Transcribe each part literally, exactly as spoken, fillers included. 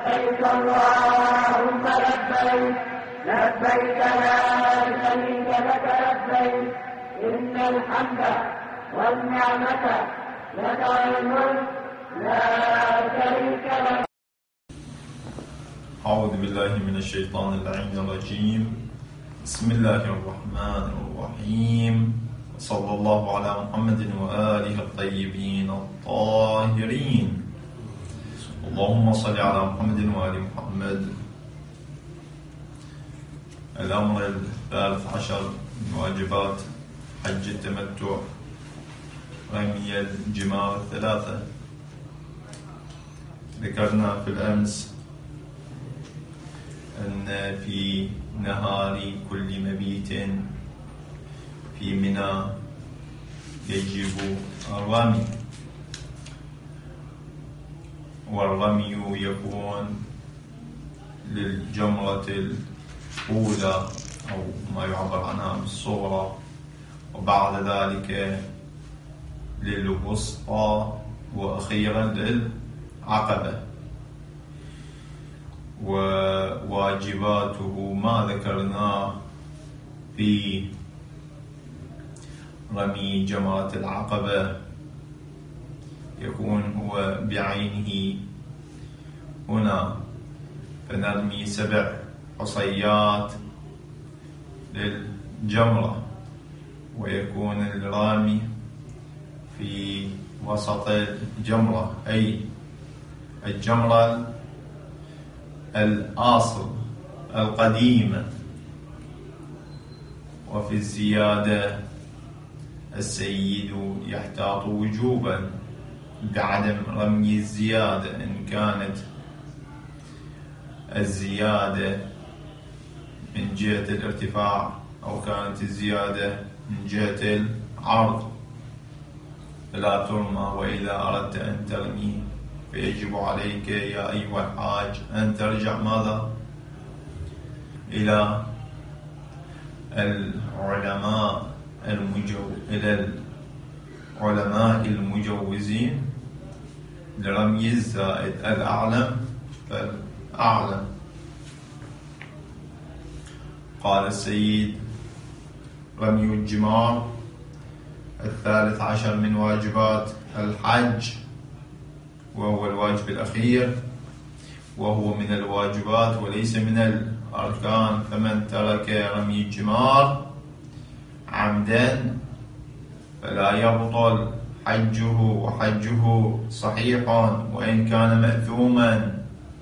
لبيك اللهم لبيك لبيك لا شريك لك لبيك إن الحمد والنعمة لك والملك لا شريك لك. أعوذ بالله من الشيطان اللعين الرجيم. بسم الله الرحمن الرحيم. صلى الله على محمد وآله الطيبين الطاهرين. اللهم صل على محمد وآل محمد. الأمر الثالث عشر من واجبات حج التمتع رمي الجمار الثلاثة. ذكرنا في الأمس أن في نهار كل مبيت في منى يجب الرمي، والرمي يكون للجمرة الأولى أو ما يعبر عنها بالصغرى، وبعد ذلك للوسطى، وأخيرا للعقبة. وواجباته ما ذكرناه في رمي جمرة العقبة يكون هو بعينه هنا، فنرمي سبع حصيات للجمرة، ويكون الرامي في وسط الجمرة، أي الجمرة الأصل القديمة. وفي الزيادة السيد يحتاط وجوبا بعدم رمي الزيادة إن كانت الزيادة من جهة الارتفاع أو كانت الزيادة من جهة العرض فلا ترمى. وإذا أردت أن ترمي فيجب عليك يا أيها الحاج أن ترجع ماذا؟ إلى العلماء المجو... إلى العلماء المجوزين لرمي الزائد، الأعلم فالأعلم. قال السيد: رمي الجمار الثالث عشر من واجبات الحج، وهو الواجب الأخير، وهو من الواجبات وليس من الأركان. فمن ترك رمي الجمار عمدا فلا يبطل حجه، وحجه صحيح وإن كان مأثوما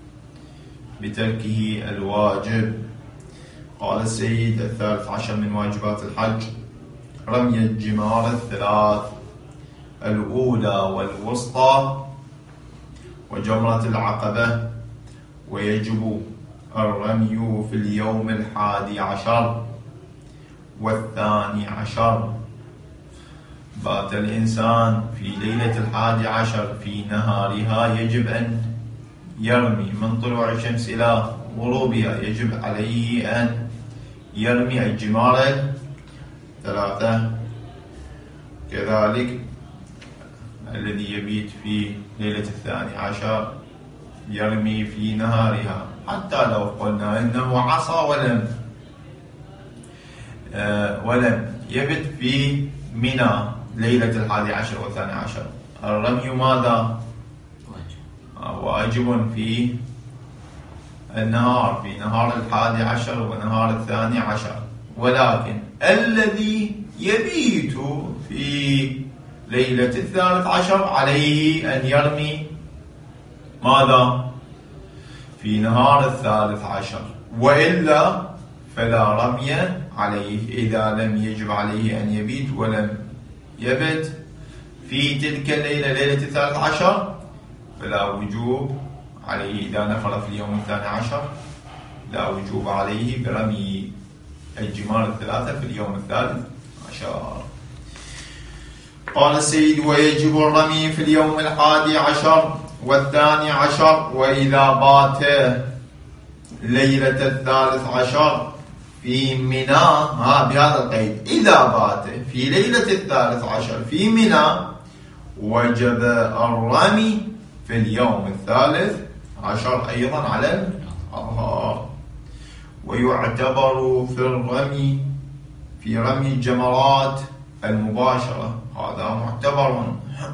بتركه الواجب. قال السيد: الثالث عشر من واجبات الحج رمي الجمار الثلاث، الأولى والوسطى وجمرة العقبة، ويجب الرمي في اليوم الحادي عشر والثاني عشر. بات الإنسان في ليلة الحادي عشر في نهارها يجب أن يرمي من طلوع الشمس إلى غروبها، يجب عليه أن يرمي الجمار الثلاثة. كذلك الذي يبيت في ليلة الثاني عشر يرمي في نهارها، حتى لو قلنا إنه عصى ولم آه ولم يبت في منى ليلة الحادي عشر والثاني عشر، الرمي ماذا؟ آه واجب في النهار، في نهار الحادي عشر ونهار الثاني عشر. ولكن الذي يبيت في ليلة الثالث عشر عليه أن يرمي ماذا؟ في نهار الثالث عشر، وإلا فلا رمي عليه إذا لم يجب عليه أن يبيت ولم يبت في تلك الليلة ليلة الثالث عشر، فلا وجوب عليه. إذا نفر في اليوم الثاني عشر لا وجوب عليه برمي الجمار الثلاثة في اليوم الثالث عشر. قال السيد: ويجب الرمي في اليوم الحادي عشر والثاني عشر. وإذا بات ليلة الثالث عشر في منى، ها بهذا القيد، إذا بات في ليلة الثالث عشر في منى وجب الرمي في اليوم الثالث عشر أيضا على الأظهار. ويعتبر في الرمي في رمي الجمرات المباشرة، هذا معتبر.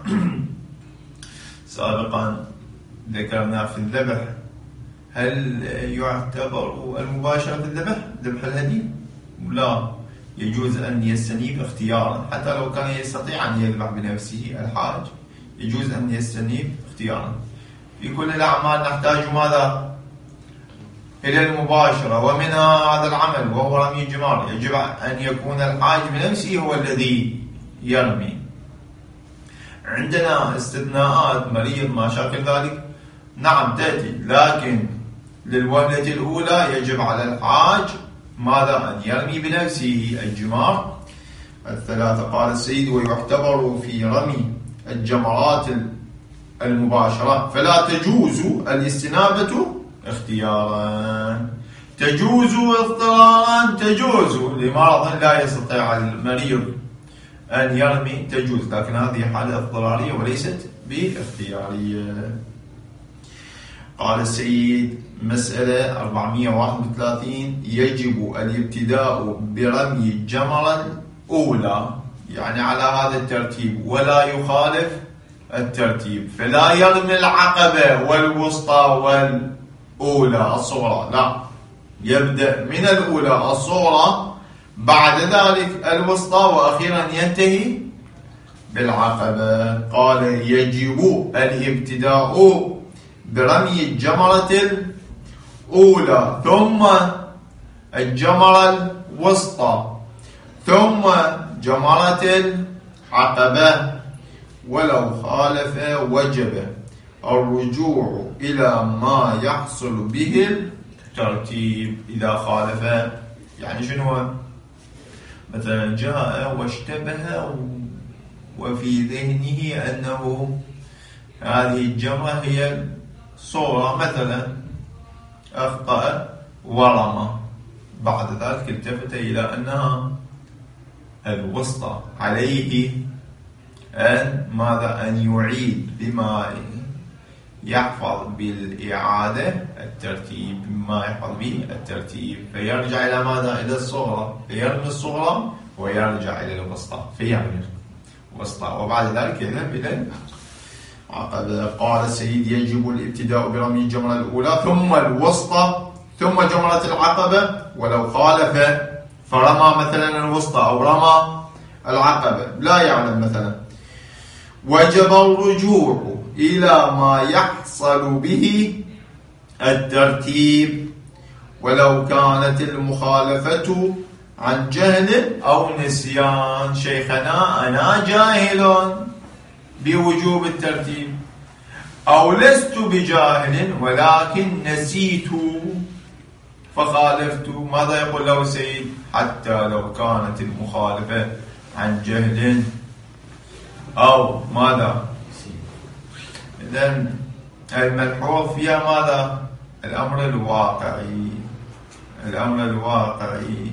سابقا ذكرنا في الذبح، هل يعتبر المباشرة في الذبح ذبح الهدي؟ لا، يجوز أن يستنيب اختيارا، حتى لو كان يستطيع أن يذبح بنفسه الحاج يجوز أن يستنيب اختيارا. في كل الأعمال نحتاج ماذا؟ إلى المباشرة، ومنها هذا العمل وهو رمي الجمار، يجب أن يكون الحاج بنفسه هو الذي يرمي. عندنا استثناءات، مريض ما شاكل ذلك، نعم تأتي، لكن للوهلة الأولى يجب على الحاج ماذا؟ أن يرمي بنفسه الجمار الثلاثة. قال السيد: ويعتبر في رمي الجمرات المباشرة فلا تجوز الاستنابة اختيارا. تجوز اضطرارا، تجوز لمرض لا يستطيع المريض أن يرمي تجوز، لكن هذه حالة اضطرارية وليست باختيارية. قال السيد: مسألة أربعمائة وواحد وثلاثين: يجب الابتداء برمي الجمرة الأولى، يعني على هذا الترتيب، ولا يخالف الترتيب، فلا يرمي العقبة والوسطى والأولى الصغرى، لا، يبدأ من الأولى الصغرى، بعد ذلك الوسطى، وأخيرا ينتهي بالعقبة. قال: يجب الابتداء برمي الجمرة الأولى، ثم الجمرة الوسطى، ثم جمرة العقبة، ولو خالف وجب الرجوع إلى ما يحصل به الترتيب. إذا خالف يعني شنو؟ مثلا جاء واشتبه وفي ذهنه أنه هذه الجمرة هي الصورة، مثلا أخطأ ورمى، بعد ذلك التفت إلى أنها الوسطى، عليه أن ماذا؟ أن يعيد بما يحفظ بالإعادة الترتيب، بما يحفظ به الترتيب، فيرجع إلى ماذا؟ إلى الصغرى، فيرمي الصغرى ويرجع إلى الوسطى، فيرمي الوسطى، وبعد ذلك يذهب إلى العقبة. قال السيد: يجب الابتداء برمي الجمرة الأولى، ثم الوسطى، ثم جمرة العقبة، ولو خالف فرمى مثلا الوسطى أو رمى العقبة لا يعلم مثلا، وجب الرجوع إلى ما يحصل به الترتيب، ولو كانت المخالفة عن جهل أو نسيان. شيخنا أنا جاهل بوجوب الترتيب، أو لست بجاهل ولكن نسيت فخالفت، ماذا يقول له سيد؟ حتى لو كانت المخالفة عن جهل أو ماذا؟ إذن الملحوظ فيها ماذا؟ الأمر الواقعي، الأمر الواقعي،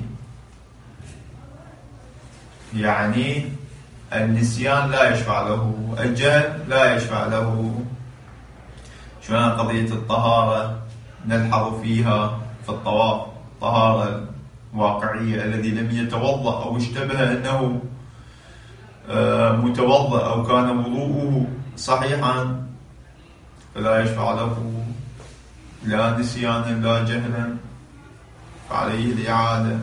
يعني النسيان لا يشفع له، الجهل لا يشفع له. شلون قضية الطهارة نلحظ فيها في الطواف، طهارة واقعية، الذي لم يتوضأ أو اشتبه أنه متوضأ أو كان وضوءه صحيحا فلا يشفع له لا نسيانا لا جهلا، فعليه الإعادة.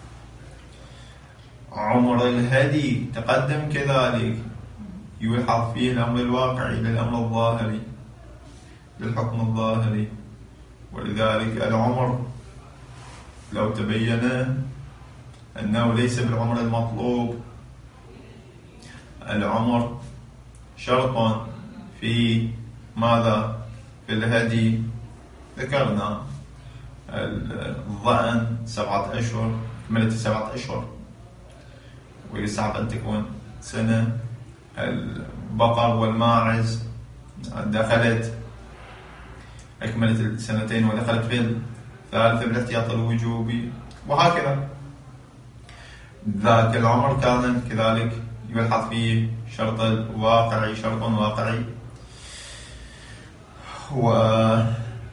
عمر الهدي تقدم كذلك، يلحظ فيه الأمر الواقعي للأمر الظاهري، للحكم الظاهري، ولذلك العمر لو تبين أنه ليس بالعمر المطلوب، العمر شرط في ماذا؟ في الهدي. ذكرنا الظأن سبعة أشهر، كملة سبعة أشهر ويصعب أن تكون سنة. البقر والماعز دخلت أكملت السنتين ودخلت في الثالثة بالاحتياط الوجوبي، وهكذا. ذاك العمر كان كذلك يلحظ فيه شرط الواقعي، شرط واقعي.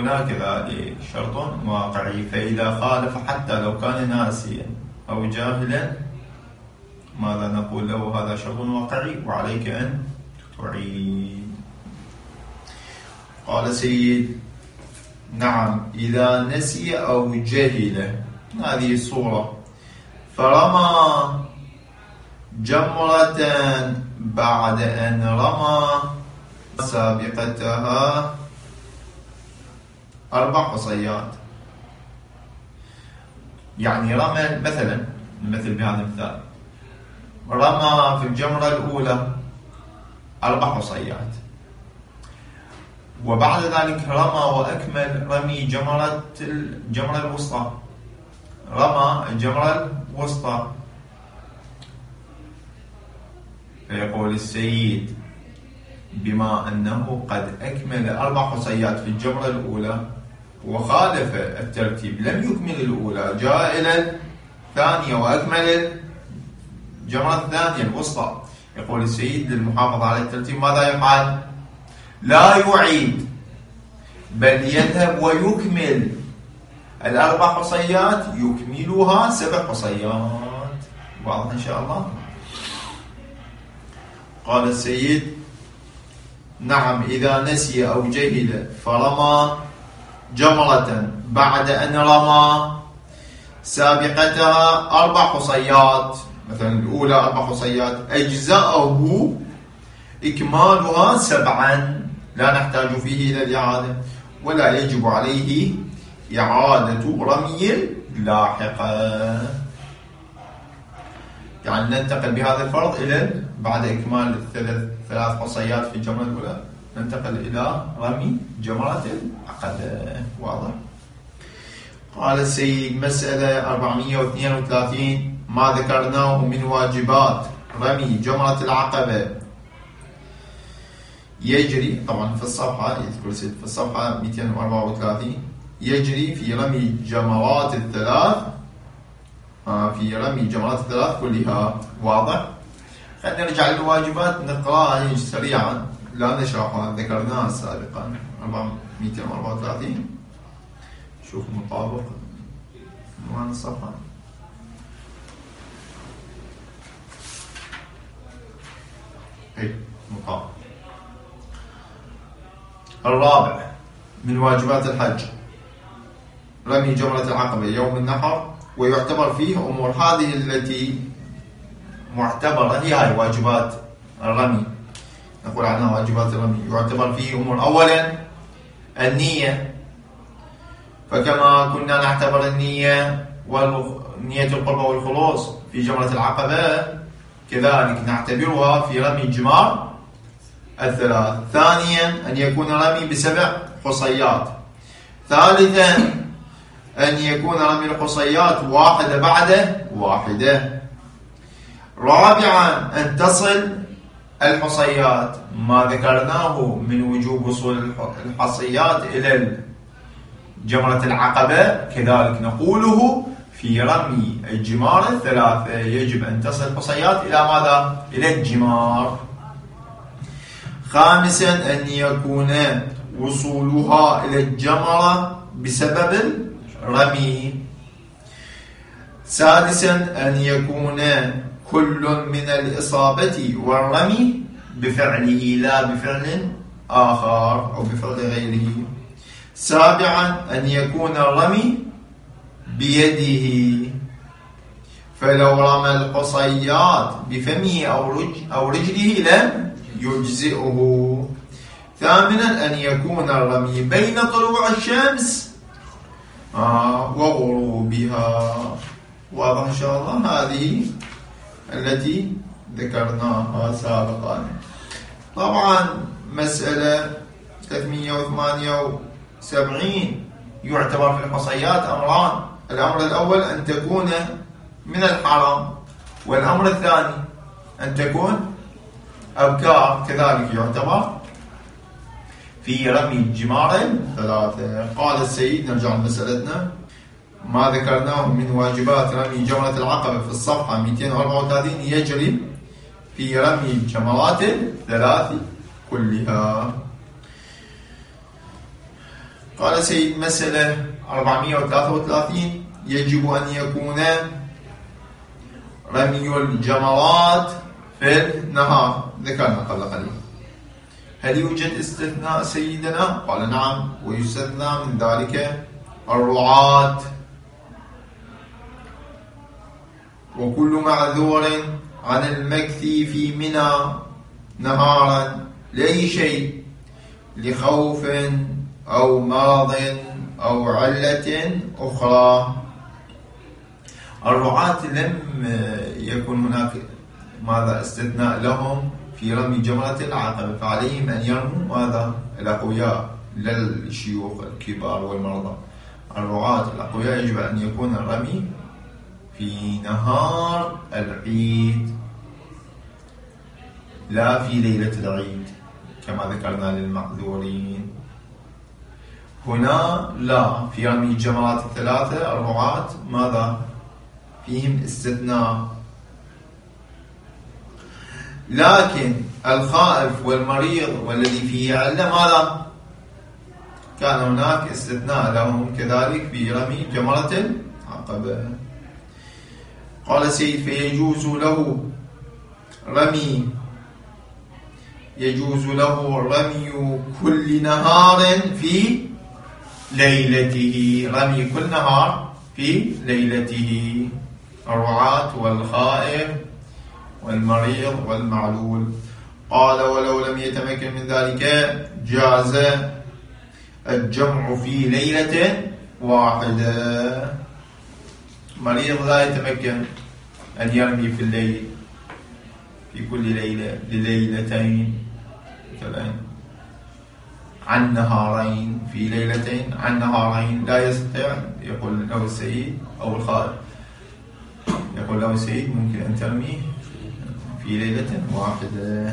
الأولى كذلك شرط واقعي، فإذا خالف حتى لو كان ناسيا أو جاهلا ماذا نقول له؟ هذا شرط واقعي وعليك أن تعيد. قال سيد: نعم إذا نسي أو جهل، هذه الصورة، فرمى جمرة بعد أن رمى سابقتها أربع حصيات. يعني رمى مثلا مثل بهذا المثال، رمى في الجمرة الأولى أربع حصيات، وبعد ذلك رمى وأكمل رمي جمرة الجمرة الوسطى، رمى الجمرة الوسطى. فيقول السيد: بما أنه قد أكمل أربع حصيات في الجمرة الأولى وخالف الترتيب، لم يكمل الأولى، جاء إلى الثانية وأكمل الجمرة الثانية الوسطى، يقول السيد للمحافظة على الترتيب ماذا يفعل؟ لا يعيد، بل يذهب ويكمل الأربع حصيات، يكملها سبع حصيات. واضح إن شاء الله؟ قال السيد: نعم إذا نسي أو جهل فرمى جمرة بعد أن رمى سابقتها أربع حصيات، مثلا الأولى أربع حصيات، أجزأه إكمالها سبعا، لا نحتاج فيه إلى الإعادة، ولا يجب عليه إعادة رمي لاحقا. يعني ننتقل بهذا الفرض إلى بعد إكمال الثلاث ثلاث حصيات في الجمرة الأولى ننتقل إلى رمي جمرة العقبة. واضح؟ قال السيد: مسألة أربعمئة واثنين وثلاثين، ما ذكرناه من واجبات رمي جمرة العقبة يجري، طبعا في الصفحة يذكر السيد في الصفحة مئتين وأربعة وثلاثين، يجري في رمي جمرات الثلاث في رمي جمرات الثلاث كلها. واضح؟ خلينا نرجع للواجبات نقراها سريعا، لا نشرحها، ذكرناها سابقا. مئتين وأربعة وثلاثين، شوف مطابق عنوان الصفحة. هي مطابق. الرابع من واجبات الحج رمي جمرة العقبة يوم النحر، ويعتبر فيه أمور، هذه التي معتبرة هي هاي واجبات الرمي، نقول عنها واجبات الرمي. يعتبر فيه أمور: أولا النية، فكما كنا نعتبر النية ونية القربة والخلوص في جمرة العقبة، كذلك نعتبرها في رمي الجمار الثلاث. ثانيا أن يكون رمي بسبع حصيات. ثالثا أن يكون رمي الحصيات واحدة بعد واحدة. رابعا أن تصل الحصيات، ما ذكرناه من وجوب وصول الحصيات إلى جمرة العقبة كذلك نقوله في رمي الجمار الثلاثة، يجب أن تصل الحصيات إلى ماذا؟ إلى الجمار. خامسا أن يكون وصولها إلى الجمرة بسبب الرمي. سادسا أن يكون كل من الإصابة والرمي بفعله لا بفعل آخر أو بفعل غيره. سابعا أن يكون الرمي بيده، فلو رمى الحصيات بفمه أو رجله لم يجزئه. ثامنا أن يكون الرمي بين طلوع الشمس وغروبها. واضح إن شاء الله؟ هذه التي ذكرناها سابقا. طبعا مسألة ثلاثمئة وثمانية وسبعين يعتبر في الحصيات أمران: الأمر الأول أن تكون من الحرم، والأمر الثاني أن تكون أبكار، كذلك يعتبر في رمي الجمار ثلاثة. قال السيد، نرجع لمسألتنا، ما ذكرناه من واجبات رمي جمرة العقبة في الصفحة مئتين وأربعة وثلاثين يجري في رمي الجمرات الثلاث كلها. قال سيد مسألة أربعمائة وثلاثة وثلاثين يجب أن يكون رمي الجمرات في النهار، ذكرنا قبل قليل. هل يوجد استثناء سيدنا؟ قال نعم، ويستثنى من ذلك الرعاة وكل معذور عن المكث في منى نهارا لأي شيء، لخوف أو مرض أو علة أخرى. الرعاة لم يكن هناك ماذا استثناء لهم في رمي جمرة العقبة، فعليهم أن يرموا ماذا الأقوياء للشيوخ الكبار والمرضى. الرعاة الأقوياء يجب أن يكون الرمي في نهار العيد لا في ليلة العيد كما ذكرنا للمعذورين. هنا لا، في رمي الجمرات الثلاثة الرعاة ماذا فيهم استثناء، لكن الخائف والمريض والذي فيه علة ماذا كان هناك استثناء لهم كذلك في رمي جمرة العقبة. قال سيد فيجوز له رمي يجوز له رمي كل نهار في ليلته، رمي كل نهار في ليلته، الرعاة والخائف والمريض والمعلول. قال ولو لم يتمكن من ذلك جاز الجمع في ليلة واحدة. مريض لا يتمكن أن يرمي في الليل في كل ليلة لليلتين مثلا عن نهارين، في ليلتين عن نهارين لا يستطيع، يقول له السيد أو الخائف يقول له السيد ممكن أن ترمي في ليلة واحدة.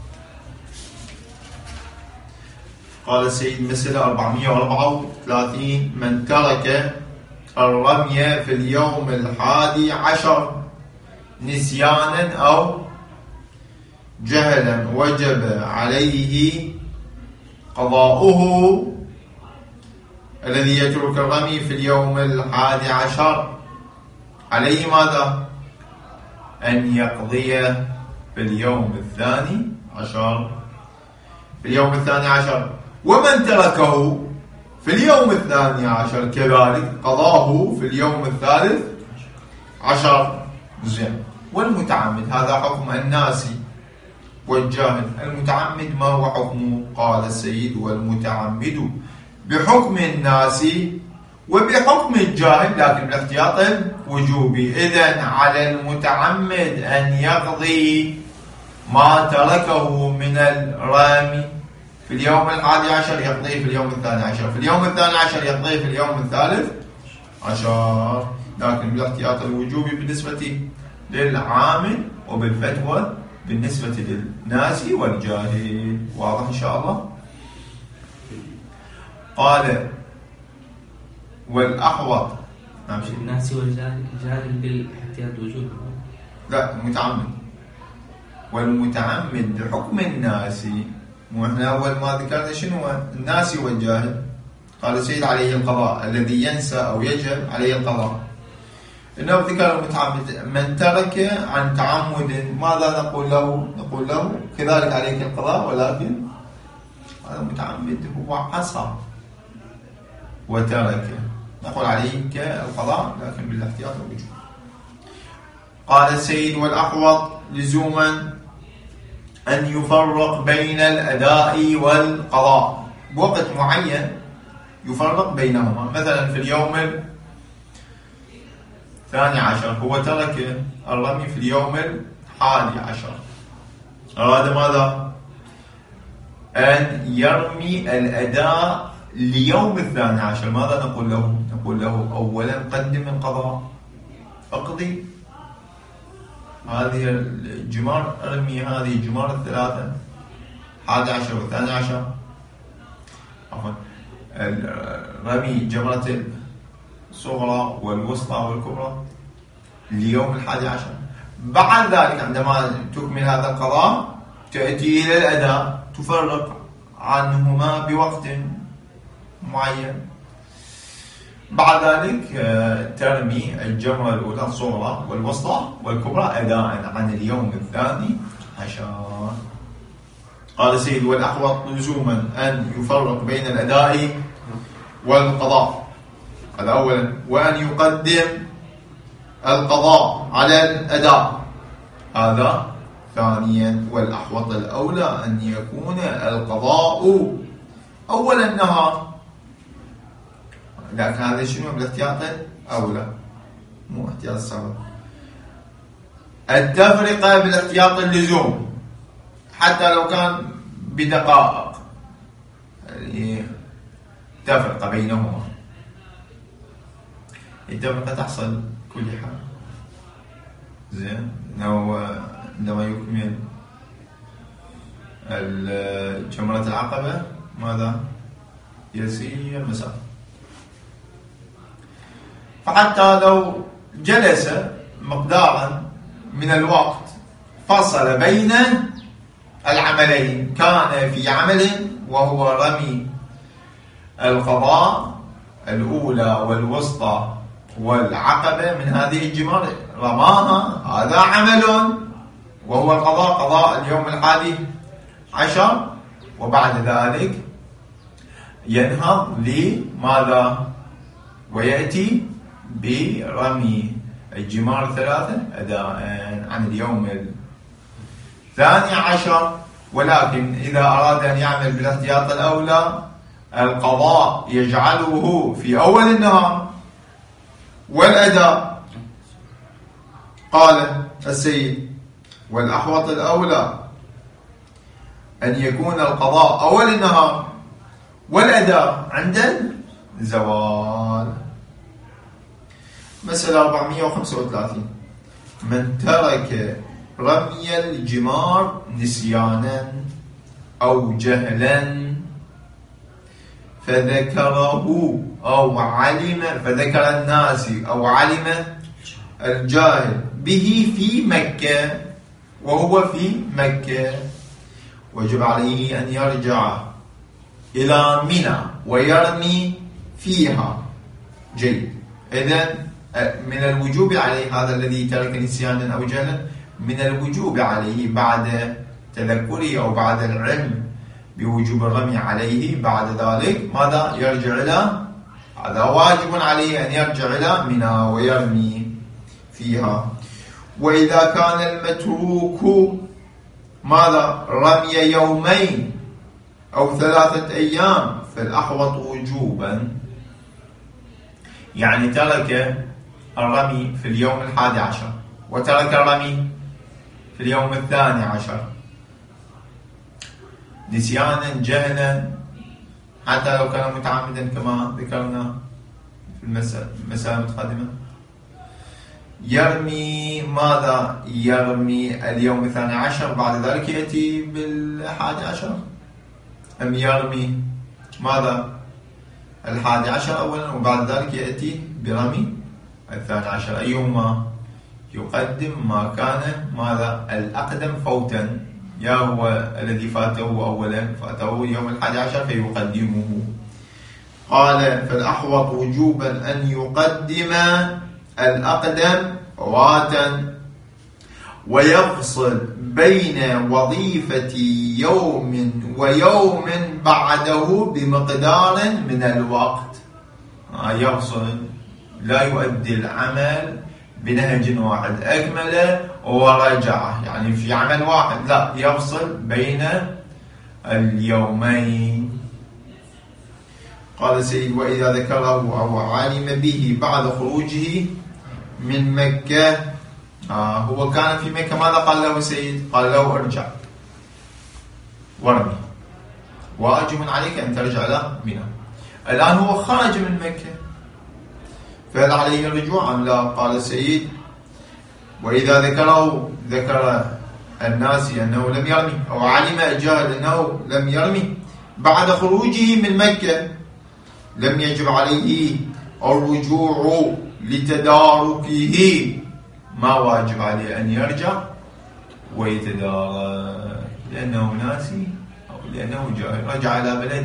قال السيد مسألة أربعمائة وأربعة وثلاثين من ترك الرمي في اليوم الحادي عشر نسيانا أو جهلا وجب عليه قضاؤه. الذي يترك الرمي في اليوم الحادي عشر عليه ماذا؟ أن يقضي في اليوم الثاني عشر في اليوم الثاني عشر. ومن تركه في اليوم الثاني عشر كذلك قضاه في اليوم الثالث عشر. زين. والمتعمد هذا حكم الناسي والجاهل. المتعمد ما هو حكمه؟ قال السيد والمتعمد بحكم الناسي وبحكم الجاهل لكن بالاحتياط الوجوبي. إذن على المتعمد أن يقضي ما تركه من الرمي في اليوم الحادي عشر يقضيه في اليوم الثاني عشر، في اليوم الثاني عشر يقضيه في اليوم الثالث عشر، لكن بالاحتياط الوجوبي بالنسبة للعامل وبالفتوى بالنسبة للناسي والجاهل. واضح إن شاء الله؟ قال والأحوط الناسي والجاهل بالاحتياط الوجوبي، لا متعمد. والمتعمد بحكم الناسي، واحنا اول ما ذكرنا شنو الناسي والجاهل. قال السيد عليه القضاء، الذي ينسى او يجهل عليه القضاء. انه ذكر المتعمد من ترك عن تعمد ماذا نقول له؟ نقول له كذلك عليك القضاء، ولكن هذا المتعمد هو عصى وترك، نقول عليك القضاء لكن بالاحتياط والوجوب. قال السيد والأحوط لزوما أن يفرق بين الأداء والقضاء بوقت معين، يفرق بينهما. مثلا في اليوم الثاني عشر هو ترك الرمي في اليوم الحادي عشر، أراد ماذا؟ أن يرمي الأداء ليوم الثاني عشر. ماذا نقول له؟ نقول له أولا قدم القضاء، اقضي هذه الجمار، ارمي هذه الجمار الثلاثة، حادي عشر والثاني عشر، عفوا رمي جمرة الصغرى والوسطى والكبرى ليوم الحادي عشر. بعد ذلك عندما تكمل هذا القضاء تأتي إلى الأداء، تفرق عنهما بوقت معين. بعد ذلك ترمي الجمرة الأولى الصغرى والوسطى والكبرى أداء عن اليوم الثاني عشر. قال سيد: والأحوط لزوما أن يفرق بين الأداء والقضاء، هذا أولا، وأن يقدم القضاء على الأداء، هذا ثانيا. والأحوط الأولى أن يكون القضاء أول النهار، لكن هذا شنو بالاحتياط الأولى مو احتياط السبب. التفرقة بالاحتياط اللزوم حتى لو كان بدقائق، يعني تفرقة بينهما، التفرقة تحصل كل حال. زين، عندما يكمل جمرة العقبة ماذا؟ يسير مسافة. فحتى لو جلس مقدارا من الوقت فصل بين العملين، كان في عمل وهو رمي القضاء الأولى والوسطى والعقبة من هذه الجمار، رماها، هذا عمل وهو القضاء، قضاء اليوم الحادي عشر، وبعد ذلك ينهض لماذا؟ ويأتي برمي الجمار الثلاثة أداء عن اليوم الثاني عشر. ولكن إذا أراد أن يعمل بالاحتياط الأولى، القضاء يجعله في أول النهار والأداء. قال السيد: والأحوط الأولى أن يكون القضاء أول النهار والأداء عند الزوال. مسألة أربعمائة وخمسة وثلاثين: من ترك رمي الجمار نسيانا أو جهلا فذكره أو علم فذكر الناس أو علم الجاهل به في مكة وهو في مكة، وجب عليه أن يرجع إلى منى ويرمي فيها. جيد، إذن من الوجوب عليه، هذا الذي ترك نسيانا أو جهلا، من الوجوب عليه بعد تذكره أو بعد العلم بوجوب الرمي عليه، بعد ذلك ماذا؟ يرجع إلى، هذا واجب عليه أن يرجع إلى منى ويرمي فيها. وإذا كان المتروك ماذا؟ رمي يومين أو ثلاثة أيام فالأحوط وجوبا، يعني ترك الرمي في اليوم الحادي عشر وترك الرمي في اليوم الثاني عشر نسيانا جهلا، حتى لو كان متعمدا كما ذكرنا في المسألة المتقدمة، يرمي ماذا؟ يرمي اليوم الثاني عشر، بعد ذلك يأتي بالحادي عشر، أم يرمي ماذا؟ الحادي عشر أولا وبعد ذلك يأتي برمي الثاني عشر، أيهما يقدم ما كان ماذا؟ الأقدم فوتا، يا هو الذي فاته أولا فاته يوم الحادي عشر فيقدمه. قال: فالأحوط وجوبا أن يقدم الأقدم فواتا ويفصل بين وظيفة يوم ويوم بعده بمقدار من الوقت. يفصل، لا يؤدي العمل بنهج واحد، أكمل ورجع يعني في عمل واحد، لا، يفصل بين اليومين. قال سيد: وإذا ذكره أو علم به بعد خروجه من مكة، آه هو كان في مكة، ماذا قال له سيد؟ قال له: ارجع وارمي، واجب عليك أن ترجع إلى منى. الآن هو خرج من مكة، فهل عليه الرجوع أم لا؟ قال سيد: وإذا ذكره ذكر الناس أنه لم يرمي أو علم الجاهل أنه لم يرمي بعد خروجه من مكة، لم يجب عليه الرجوع لتداركه، ما واجب عليه أن يرجع ويتدارك لأنه ناسي أو لأنه جاهل، رجع إلى بلده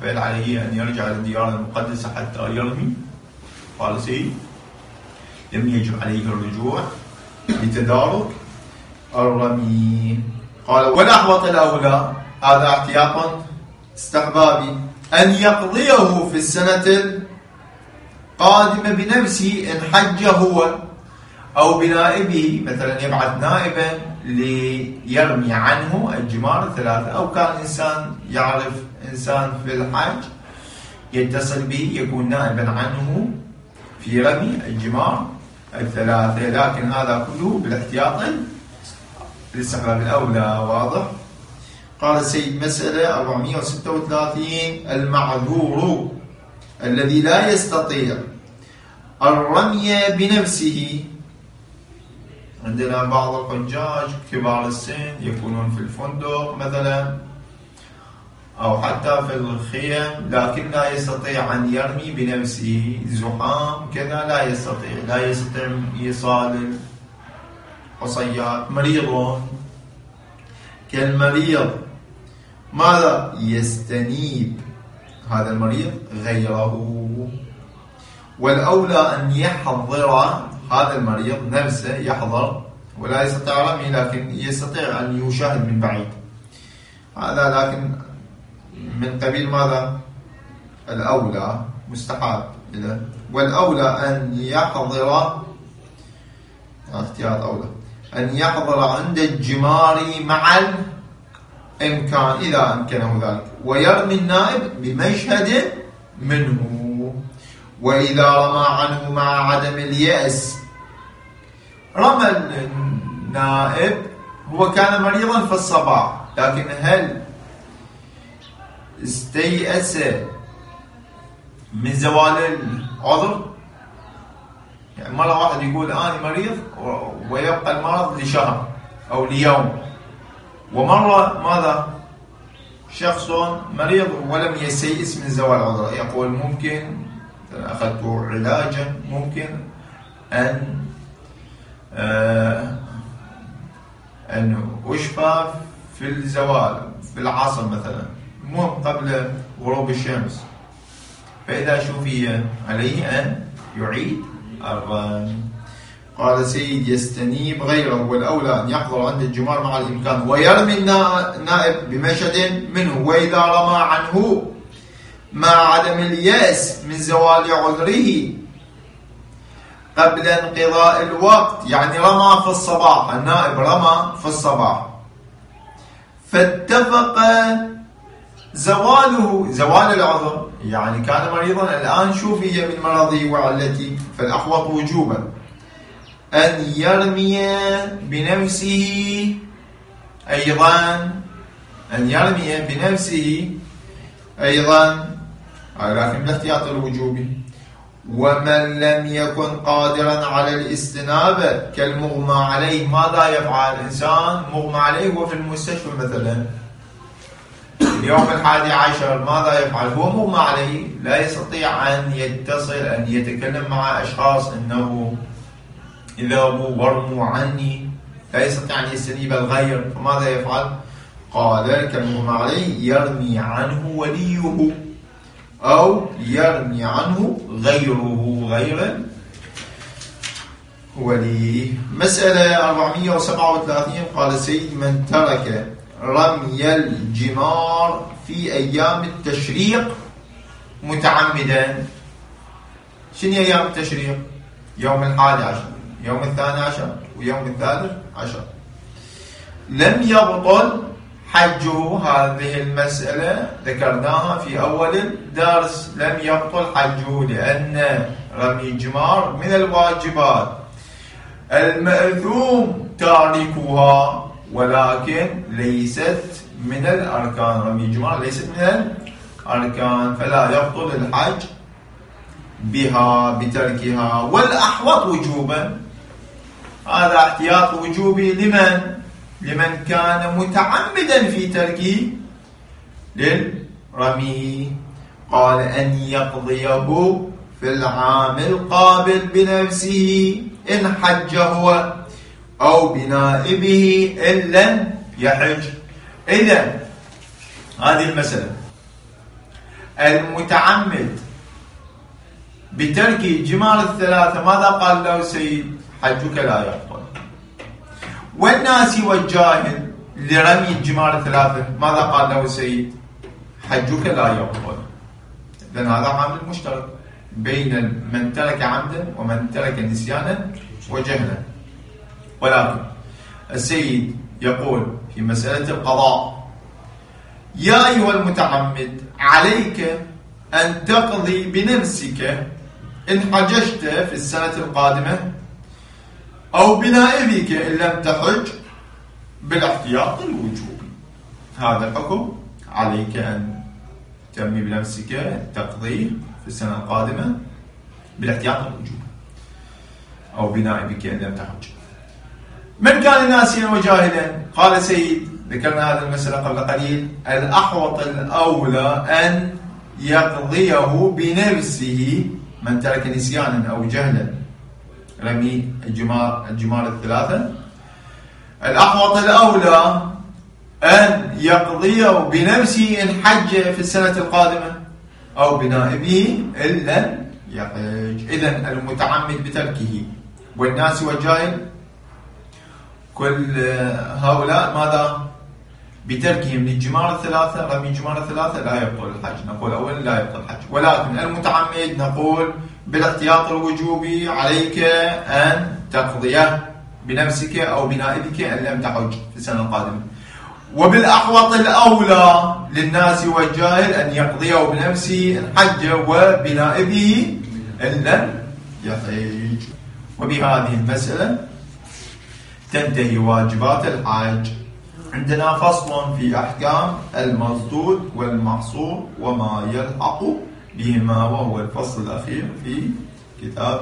فهل عليه أن يرجع للديار المقدسة حتى يرمي؟ قال سيد لم يجب عليه الرجوع لتدارك الرمي. قال والأحوط الأولى، هذا احتياط استحبابي، أن يقضيه في السنة القادمة بنفسه إن حج هو أو بنائبه، مثلا يبعث نائبا ليرمي عنه الجمار الثلاثة، أو كان إنسان يعرف إنسان في الحج يتصل به يكون نائبا عنه في رمي الجمار الثلاثة. لكن هذا كله بالاحتياط الاستحباب الأولى. واضح؟ قال السيد مسألة أربعمئة وستة وثلاثين المعذور الذي لا يستطيع الرمي بنفسه. عندنا بعض الحجاج كبار السن يكونون في الفندق مثلا أو حتى في الخيم، لكن لا يستطيع أن يرمي بنفسه، زحام كذا لا يستطيع لا يستطيع إيصال الحصيات. مريض كالمريض ماذا؟ يستنيب هذا المريض غيره. والأولى أن يحضر هذا المريض نفسه، يحضر ولا يستطيع رمي لكن يستطيع أن يشاهد من بعيد، هذا لكن من قبيل ماذا؟ الأولى مستحب. والأولى أن يحضر، اختيار أولى، أن يحضر عند الجمار مع الإمكان إذا أمكنه ذلك، ويرمي النائب بمشهد منه. وإذا رمى عنه مع عدم اليأس، رمى النائب هو كان مريضا في الصباح، لكن هل استيأس من زوال العذر؟ يعني مرة واحد يقول أنا مريض ويبقى المرض لشهر أو ليوم، ومرة ماذا؟ شخص مريض ولم يستيأس من زوال العذر، يقول ممكن أخذت علاجا ممكن أن آه أن أشفى في الزوال في العصر مثلا، مو قبل غروب الشمس، فإذا شفي عليه أن يعيد الرمي. قال سيد يستنيب غيره، والأولى أن يحضر عند الجمار مع الإمكان، ويرمي النائب بمشهد منه. وإذا رمى عنه مع عدم اليأس من زوال عذره قبل انقضاء الوقت، يعني رمى في الصباح، النائب رمى في الصباح فاتفق زواله زوال العذر، يعني كان مريضا الآن شفي من مرضه وعلته، فالأحوط وجوبا أن يرمي بنفسه أيضا، أن يرمي بنفسه أيضا لكن بالاحتياط الوجوبي. ومن لم يكن قادرا على الاستنابة كالمغمى عليه، ماذا يفعل؟ إنسان مغمى عليه وفي المستشفى مثلا اليوم الحادي عشر، ماذا يفعل؟ هو مغمى عليه لا يستطيع أن يتصل أن يتكلم مع أشخاص أنه اذهبوا وارموا عني، لا يستطيع أن يستنيب الغير، فماذا يفعل؟ قال كالمغمى عليه يرمي عنه وليه أو يرمي عنه غيره غير وليه. مسألة أربعمئة وسبعة وثلاثين قال سيد من ترك رمي الجمار في أيام التشريق متعمدا. شنو أيام التشريق؟ يوم الحادي عشر، يوم الثاني عشر، ويوم الثالث عشر، لم يبطل حجه. هذه المسألة ذكرناها في أول الدرس، لم يبطل حجه لأن رمي الجمار من الواجبات المأثوم تاركها، ولكن ليست من الأركان. رمي الجمار ليست من الأركان، فلا يبطل الحج بها بتركها. والأحوط وجوبا، هذا احتياط وجوبي لمن؟ لمن كان متعمدا في تركه للرمي. قال أن يقضيه في العام القابل بنفسه إن حج هو أو بنائبه إن لم يحج. إذن هذه المسألة المتعمد بترك الجمال الثلاثة ماذا قال له سيد؟ حجك لا يبطل. والناسي والجاهل لرمي الجمال الثلاثة ماذا قال له سيد؟ حجك لا يبطل. لأن هذا عامل مشترك بين من ترك عمدا ومن ترك نسيانا وجهلا. ولكن السيد يقول في مسألة القضاء: يا أيها المتعمد عليك أن تقضي بنفسك إن حججت في السنة القادمة أو بنائبك إن لم تحج بالاحتياط الوجوبي. هذا الحكم عليك أن ترمي بنفسك تقضي في السنة القادمة بالاحتياط الوجوبي أو بنائبك إن لم تحج. من كان ناسيا وجاهلا؟ قال سيد، ذكرنا هذه المسألة قبل قليل، الأحوط الأولى أن يقضيه بنفسه من ترك نسيانا أو جهلا رمي الجمار, الجمار الثلاثة. الأحوط الأولى أن يقضيه بنفسه إن حج في السنة القادمة أو بنائبه إن لم يحج. إذن المتعمد بتركه والناس والجاهل كل هؤلاء ماذا؟ بتركهم للجمار الثلاثة، رمي الجمار الثلاثة لا يبطل الحج. نقول أولا لا يبطل الحج. ولكن المتعمد نقول بالاحتياط الوجوبي عليك أن تقضيه بنفسك أو بنائبك إن لم تحج في السنة القادمة. وبالأحوط الأولى للناس والجاهل أن يقضيه بنفسه إن حج وبنائبه إن لم يحج. وبهذه المسألة تنتهي واجبات الحج. عندنا فصل في أحكام المردود والمحصور وما يلحق بهما، وهو الفصل الأخير في كتاب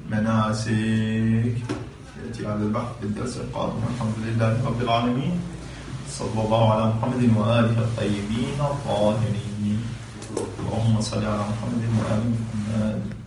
المناسك. يأتي هذا البحث في الدرس القادم. الحمد لله رب العالمين، صلى الله على محمد وآله الطيبين الطاهرين. اللهم صل على محمد وآل محمد.